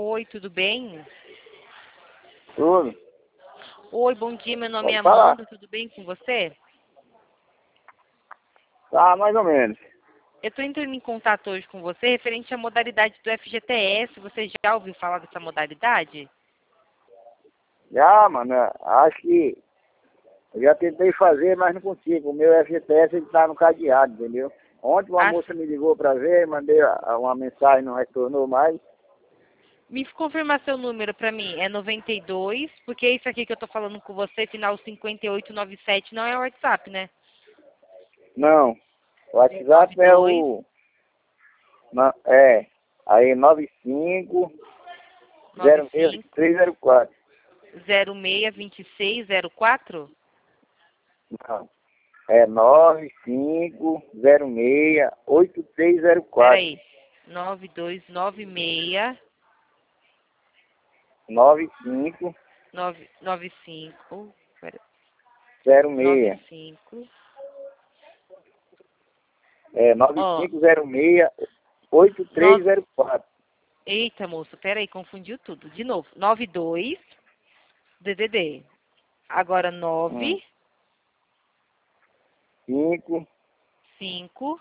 Oi, tudo bem? Tudo. Oi, bom dia, meu nome é Pode falar. Amanda, tudo bem com você? Tá, mais ou menos. Eu estou entrando em contato hoje com você referente à modalidade do FGTS. Você já ouviu falar dessa modalidade? Já, mano, acho que eu já tentei fazer, mas não consigo. O meu FGTS ele tá no cadeado, entendeu? Ontem uma Ah, moça me ligou pra ver, mandei uma mensagem, não retornou mais. me confirma seu número para mim. É 92, porque isso aqui que eu estou falando com você, final 5897, não é o WhatsApp, né? Não. O WhatsApp é 92 o. É. Aí 95 95 062304. 062604? Não. É 95068304. Peraí. 9296 9506. 95. Pera, 95. É Ó, 9, 95068304. eita, moço, peraí, confundiu tudo. De novo. 92 DDD. Agora 9 5 5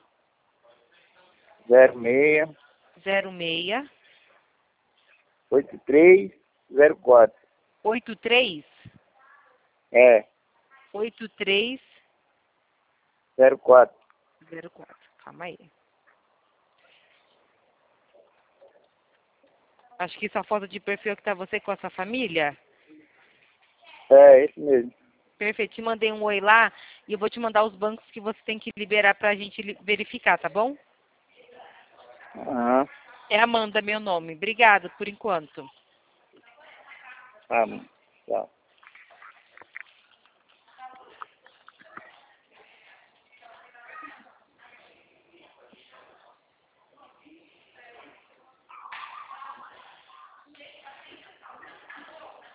06 06 8304. 83 É, 83 04. 04. Calma aí. Acho que essa foto de perfil que tá você com a sua família. É, esse mesmo. Perfeito. Te mandei um oi lá e eu vou te mandar os bancos que você tem que liberar pra gente verificar, tá bom? Aham. É Amanda, meu nome. Obrigada por enquanto. Tá, tchau.